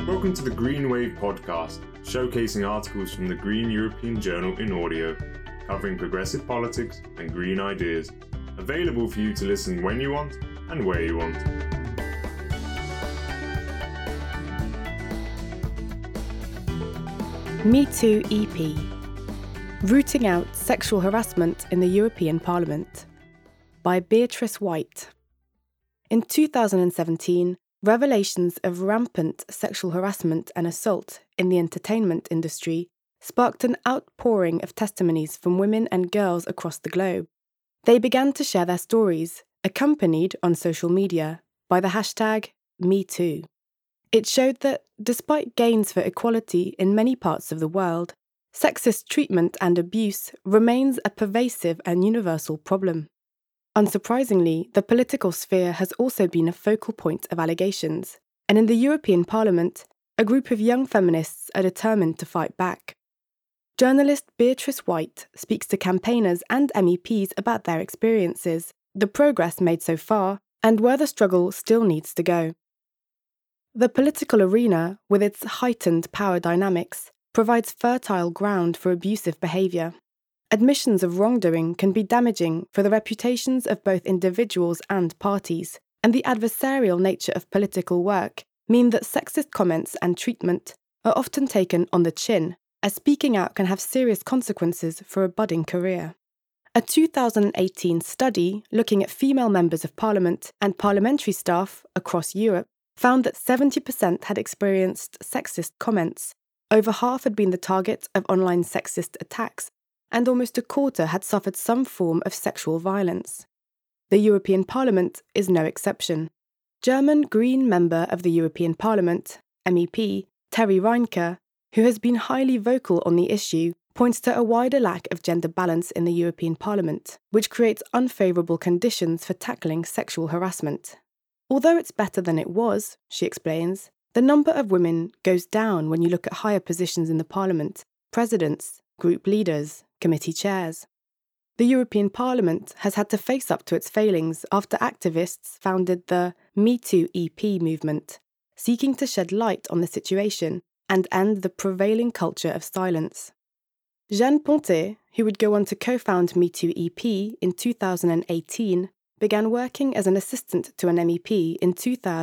Welcome to the Green Wave podcast, showcasing articles from the Green European Journal in audio, covering progressive politics and green ideas. Available for you to listen when you want and where you want. Me Too EP. Rooting Out Sexual Harassment in the European Parliament by Beatrice White. In 2017, revelations of rampant sexual harassment and assault in the entertainment industry sparked an outpouring of testimonies from women and girls across the globe. They began to share their stories, accompanied on social media by the hashtag #MeToo. It showed that, despite gains for equality in many parts of the world, sexist treatment and abuse remains a pervasive and universal problem. Unsurprisingly, the political sphere has also been a focal point of allegations, and in the European Parliament, a group of young feminists are determined to fight back. Journalist Beatrice White speaks to campaigners and MEPs about their experiences, the progress made so far, and where the struggle still needs to go. The political arena, with its heightened power dynamics, provides fertile ground for abusive behaviour. Admissions of wrongdoing can be damaging for the reputations of both individuals and parties, and the adversarial nature of political work mean that sexist comments and treatment are often taken on the chin, as speaking out can have serious consequences for a budding career. A 2018 study looking at female members of parliament and parliamentary staff across Europe found that 70% had experienced sexist comments, over half had been the target of online sexist attacks, and almost a quarter had suffered some form of sexual violence. The European Parliament is no exception. German Green member of the European Parliament, MEP, Terry Reinke, who has been highly vocal on the issue, points to a wider lack of gender balance in the European Parliament, which creates unfavourable conditions for tackling sexual harassment. Although it's better than it was, she explains, the number of women goes down when you look at higher positions in the Parliament, presidents, group leaders, committee chairs. The European Parliament has had to face up to its failings after activists founded the Me Too EP movement, seeking to shed light on the situation and end the prevailing culture of silence. Jeanne Pontet, who would go on to co-found Me Too EP in 2018, began working as an assistant to an MEP in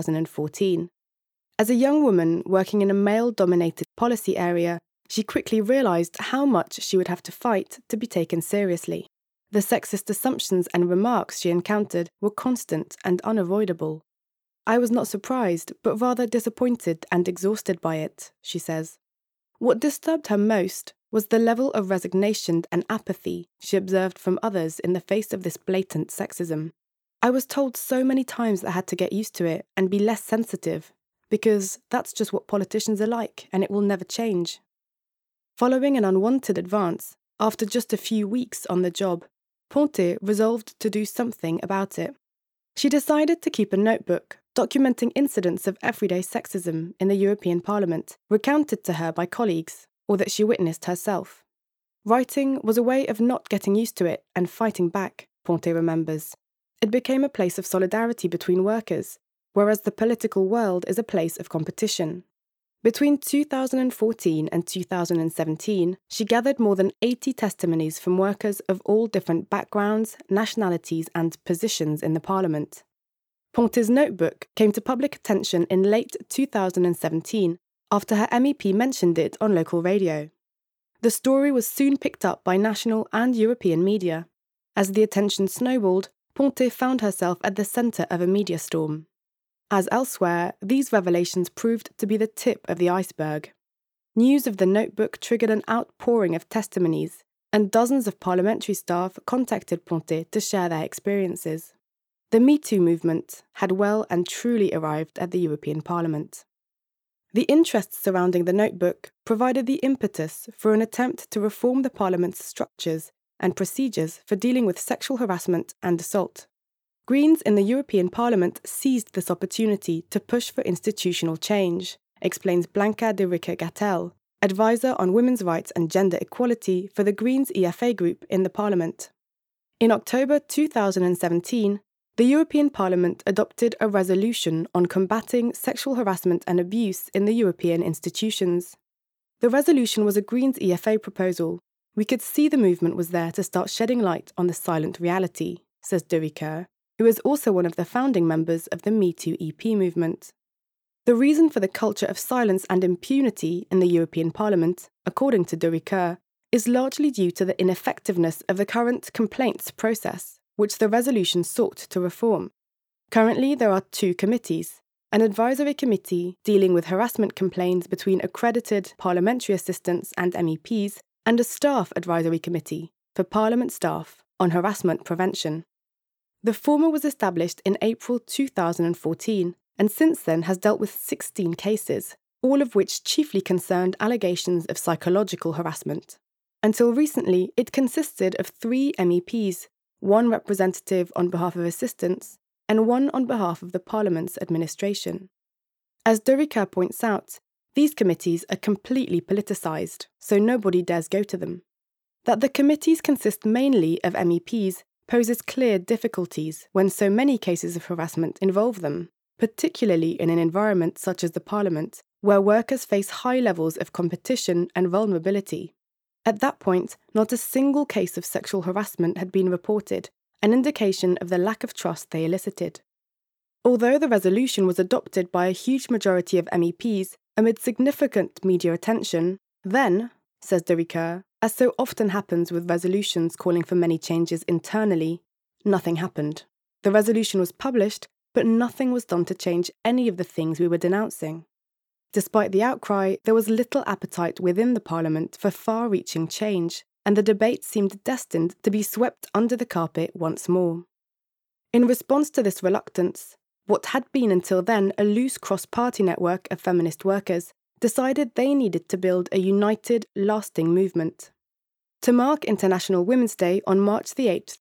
2014. As a young woman working in a male-dominated policy area, she quickly realised how much she would have to fight to be taken seriously. The sexist assumptions and remarks she encountered were constant and unavoidable. I was not surprised, but rather disappointed and exhausted by it, she says. What disturbed her most was the level of resignation and apathy she observed from others in the face of this blatant sexism. I was told so many times that I had to get used to it and be less sensitive, because that's just what politicians are like and it will never change. Following an unwanted advance, after just a few weeks on the job, Pontet resolved to do something about it. She decided to keep a notebook documenting incidents of everyday sexism in the European Parliament, recounted to her by colleagues, or that she witnessed herself. Writing was a way of not getting used to it and fighting back, Pontet remembers. It became a place of solidarity between workers, whereas the political world is a place of competition. Between 2014 and 2017, she gathered more than 80 testimonies from workers of all different backgrounds, nationalities and positions in the Parliament. Pontet's notebook came to public attention in late 2017 after her MEP mentioned it on local radio. The story was soon picked up by national and European media. As the attention snowballed, Pontet found herself at the centre of a media storm. As elsewhere, these revelations proved to be the tip of the iceberg. News of the notebook triggered an outpouring of testimonies, and dozens of parliamentary staff contacted Pontet to share their experiences. The Me Too movement had well and truly arrived at the European Parliament. The interest surrounding the notebook provided the impetus for an attempt to reform the Parliament's structures and procedures for dealing with sexual harassment and assault. Greens in the European Parliament seized this opportunity to push for institutional change, explains Blanca de Rica-Gattel, advisor on women's rights and gender equality for the Greens EFA group in the Parliament. In October 2017, the European Parliament adopted a resolution on combating sexual harassment and abuse in the European institutions. The resolution was a Greens EFA proposal. We could see the movement was there to start shedding light on the silent reality, says De Ruycker, who is also one of the founding members of the Me Too EP movement. The reason for the culture of silence and impunity in the European Parliament, according to De Ruycker, is largely due to the ineffectiveness of the current complaints process, which the resolution sought to reform. Currently, there are 2 committees: an advisory committee dealing with harassment complaints between accredited parliamentary assistants and MEPs, and a staff advisory committee for Parliament staff on harassment prevention. The former was established in April 2014 and since then has dealt with 16 cases, all of which chiefly concerned allegations of psychological harassment. Until recently, it consisted of 3 MEPs, 1 representative on behalf of assistants, and 1 on behalf of the Parliament's administration. As De Ruycker points out, these committees are completely politicised, so nobody dares go to them. That the committees consist mainly of MEPs poses clear difficulties when so many cases of harassment involve them, particularly in an environment such as the Parliament, where workers face high levels of competition and vulnerability. At that point, not a single case of sexual harassment had been reported, an indication of the lack of trust they elicited. Although the resolution was adopted by a huge majority of MEPs amid significant media attention, then, says De Ruycker, as so often happens with resolutions calling for many changes internally, nothing happened. The resolution was published, but nothing was done to change any of the things we were denouncing. Despite the outcry, there was little appetite within the Parliament for far-reaching change, and the debate seemed destined to be swept under the carpet once more. In response to this reluctance, what had been until then a loose cross-party network of feminist workers decided they needed to build a united, lasting movement. To mark International Women's Day on March 8,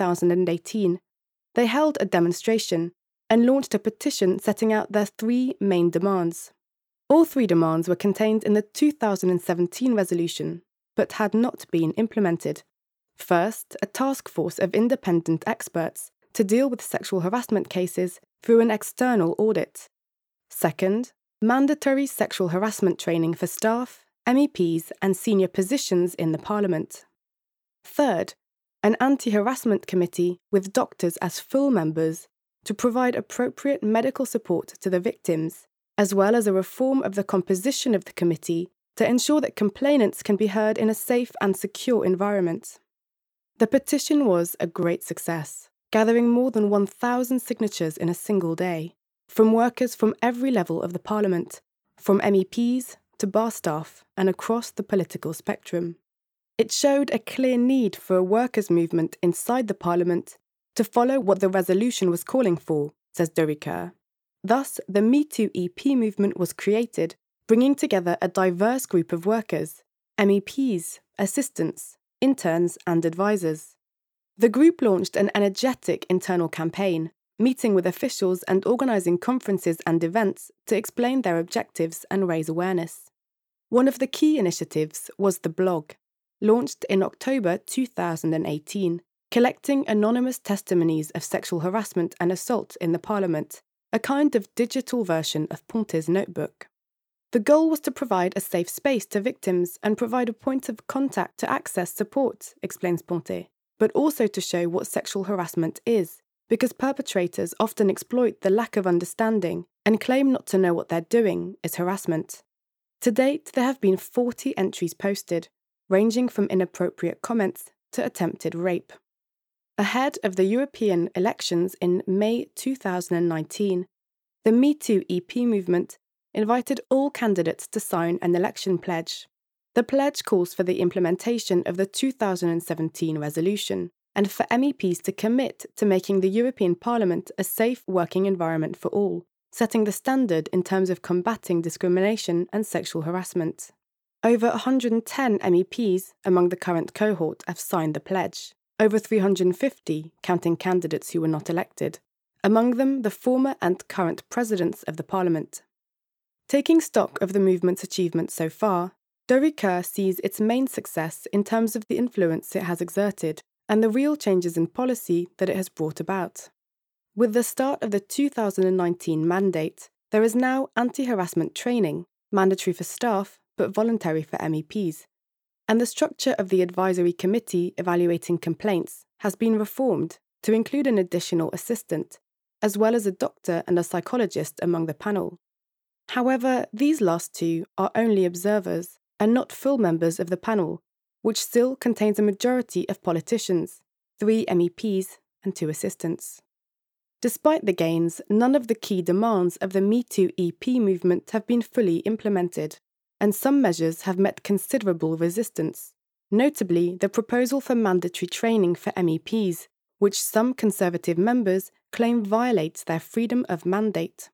2018, they held a demonstration and launched a petition setting out their 3 main demands. All 3 demands were contained in the 2017 resolution, but had not been implemented. First, a task force of independent experts to deal with sexual harassment cases through an external audit. Second, mandatory sexual harassment training for staff, MEPs, and senior positions in the Parliament. Third, an anti-harassment committee with doctors as full members to provide appropriate medical support to the victims, as well as a reform of the composition of the committee to ensure that complainants can be heard in a safe and secure environment. The petition was a great success, gathering more than 1,000 signatures in a single day, from workers from every level of the Parliament, from MEPs to bar staff and across the political spectrum. It showed a clear need for a workers' movement inside the Parliament to follow what the resolution was calling for, says De Ruycker. Thus, the Me Too EP movement was created, bringing together a diverse group of workers, MEPs, assistants, interns and advisors. The group launched an energetic internal campaign, meeting with officials and organising conferences and events to explain their objectives and raise awareness. One of the key initiatives was the blog, launched in October 2018, collecting anonymous testimonies of sexual harassment and assault in the Parliament, a kind of digital version of Ponte's notebook. The goal was to provide a safe space to victims and provide a point of contact to access support, explains Ponte, but also to show what sexual harassment is, because perpetrators often exploit the lack of understanding and claim not to know what they're doing is harassment. To date, there have been 40 entries posted, ranging from inappropriate comments to attempted rape. Ahead of the European elections in May 2019, the Me Too EP movement invited all candidates to sign an election pledge. The pledge calls for the implementation of the 2017 resolution and for MEPs to commit to making the European Parliament a safe working environment for all, setting the standard in terms of combating discrimination and sexual harassment. Over 110 MEPs among the current cohort have signed the pledge, over 350 counting candidates who were not elected, among them the former and current presidents of the Parliament. Taking stock of the movement's achievements so far, De Ruycker sees its main success in terms of the influence it has exerted and the real changes in policy that it has brought about. With the start of the 2019 mandate, there is now anti-harassment training, mandatory for staff but voluntary for MEPs. And the structure of the advisory committee evaluating complaints has been reformed to include an additional assistant, as well as a doctor and a psychologist among the panel. However, these last two are only observers and not full members of the panel, which still contains a majority of politicians, 3 MEPs and 2 assistants. Despite the gains, none of the key demands of the MeToo EP movement have been fully implemented, and some measures have met considerable resistance, notably the proposal for mandatory training for MEPs, which some Conservative members claim violates their freedom of mandate.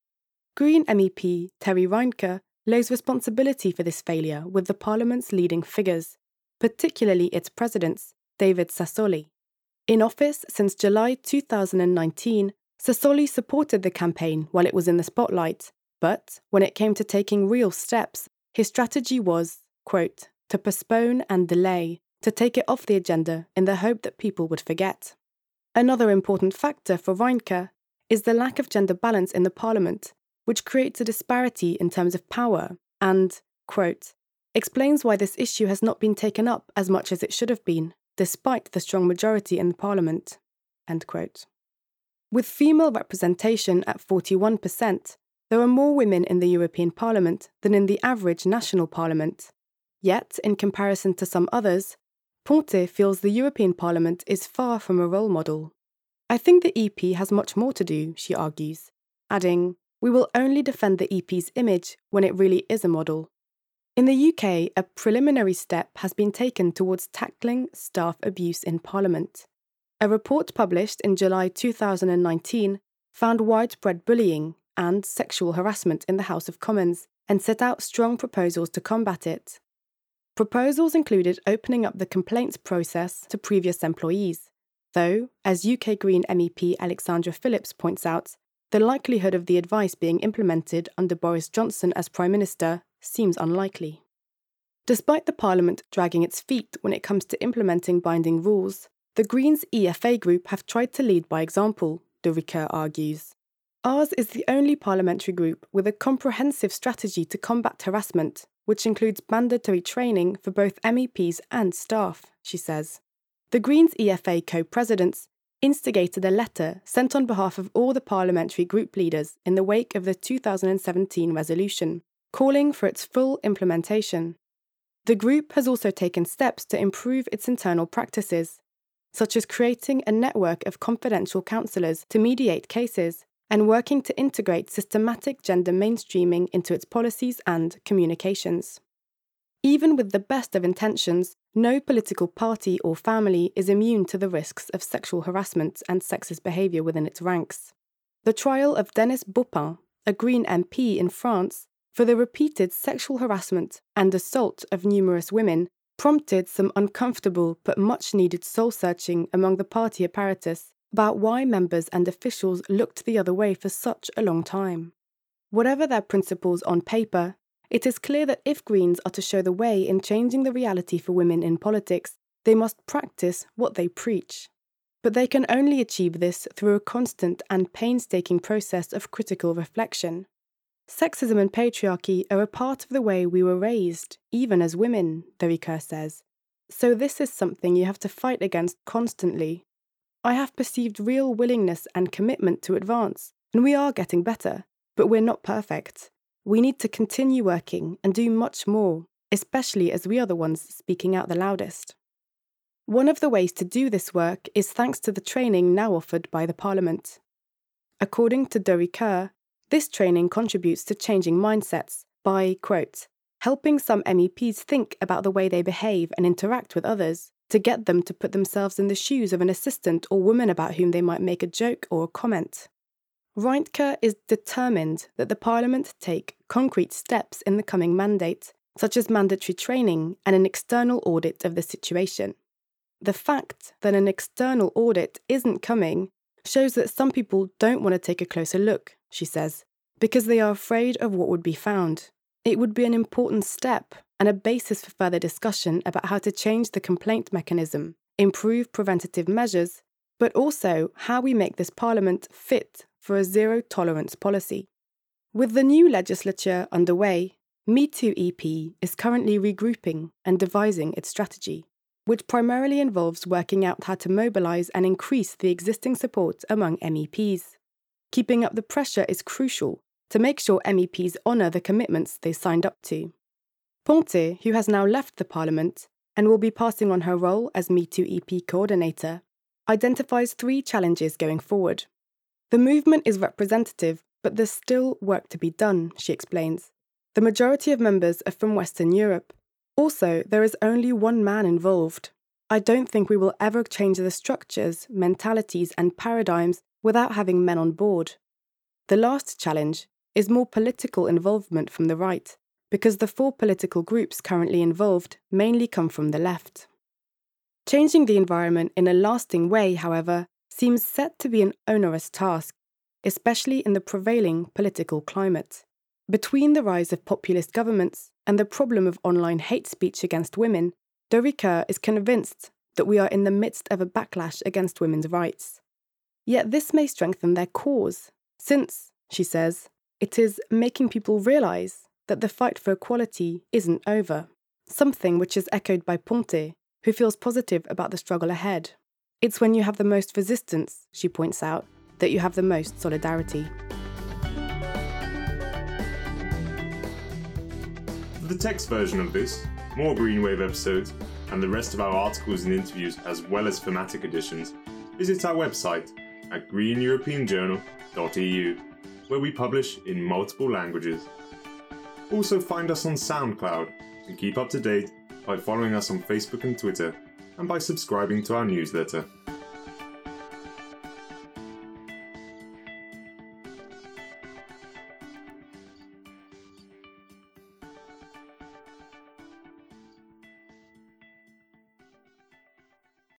Green MEP Terry Reinke lays responsibility for this failure with the Parliament's leading figures, particularly its presidents, David Sassoli. In office since July 2019, Sassoli supported the campaign while it was in the spotlight, but when it came to taking real steps, his strategy was, quote, to postpone and delay, to take it off the agenda in the hope that people would forget. Another important factor for Reinke is the lack of gender balance in the Parliament, which creates a disparity in terms of power and, quote, explains why this issue has not been taken up as much as it should have been, despite the strong majority in the Parliament, end quote. With female representation at 41%, there are more women in the European Parliament than in the average national parliament. Yet, in comparison to some others, Ponte feels the European Parliament is far from a role model. I think the EP has much more to do, she argues, adding, we will only defend the EP's image when it really is a model. In the UK, a preliminary step has been taken towards tackling staff abuse in Parliament. A report published in July 2019 found widespread bullying and sexual harassment in the House of Commons and set out strong proposals to combat it. Proposals included opening up the complaints process to previous employees, though, as UK Green MEP Alexandra Phillips points out, the likelihood of the advice being implemented under Boris Johnson as Prime Minister seems unlikely. Despite the Parliament dragging its feet when it comes to implementing binding rules, the Greens EFA group have tried to lead by example, de Ricoeur argues. Ours is the only parliamentary group with a comprehensive strategy to combat harassment, which includes mandatory training for both MEPs and staff, she says. The Greens EFA co-presidents instigated a letter sent on behalf of all the parliamentary group leaders in the wake of the 2017 resolution, calling for its full implementation. The group has also taken steps to improve its internal practices, such as creating a network of confidential counsellors to mediate cases and working to integrate systematic gender mainstreaming into its policies and communications. Even with the best of intentions, no political party or family is immune to the risks of sexual harassment and sexist behaviour within its ranks. The trial of Denis Baupin, a Green MP in France, for the repeated sexual harassment and assault of numerous women prompted some uncomfortable but much-needed soul-searching among the party apparatus about why members and officials looked the other way for such a long time. Whatever their principles on paper, it is clear that if Greens are to show the way in changing the reality for women in politics, they must practice what they preach. But they can only achieve this through a constant and painstaking process of critical reflection. Sexism and patriarchy are a part of the way we were raised, even as women, de Ricoeur says. So this is something you have to fight against constantly. I have perceived real willingness and commitment to advance, and we are getting better, but we're not perfect. We need to continue working and do much more, especially as we are the ones speaking out the loudest. One of the ways to do this work is thanks to the training now offered by the Parliament. According to de Ricoeur, this training contributes to changing mindsets by, quote, helping some MEPs think about the way they behave and interact with others, to get them to put themselves in the shoes of an assistant or woman about whom they might make a joke or a comment. Reinke is determined that the Parliament take concrete steps in the coming mandate, such as mandatory training and an external audit of the situation. The fact that an external audit isn't coming shows that some people don't want to take a closer look, she says, because they are afraid of what would be found. It would be an important step and a basis for further discussion about how to change the complaint mechanism, improve preventative measures, but also how we make this parliament fit for a zero-tolerance policy. With the new legislature underway, MeToo EP is currently regrouping and devising its strategy, which primarily involves working out how to mobilise and increase the existing support among MEPs. Keeping up the pressure is crucial to make sure MEPs honour the commitments they signed up to. Ponte, who has now left the Parliament and will be passing on her role as MeToo EP coordinator, identifies 3 challenges going forward. The movement is representative, but there's still work to be done, she explains. The majority of members are from Western Europe. Also, there is only one man involved. I don't think we will ever change the structures, mentalities, and paradigms without having men on board. The last challenge is more political involvement from the right, because the 4 political groups currently involved mainly come from the left. Changing the environment in a lasting way, however, seems set to be an onerous task, especially in the prevailing political climate. Between the rise of populist governments and the problem of online hate speech against women, de Ruycker is convinced that we are in the midst of a backlash against women's rights. Yet this may strengthen their cause, since, she says, it is making people realise that the fight for equality isn't over, something which is echoed by Ponte, who feels positive about the struggle ahead. It's when you have the most resistance, she points out, that you have the most solidarity. For the text version of this, more Greenwave episodes, and the rest of our articles and interviews as well as thematic editions, visit our website at greeneuropeanjournal.eu, where we publish in multiple languages. Also find us on SoundCloud and keep up to date by following us on Facebook and Twitter, and by subscribing to our newsletter.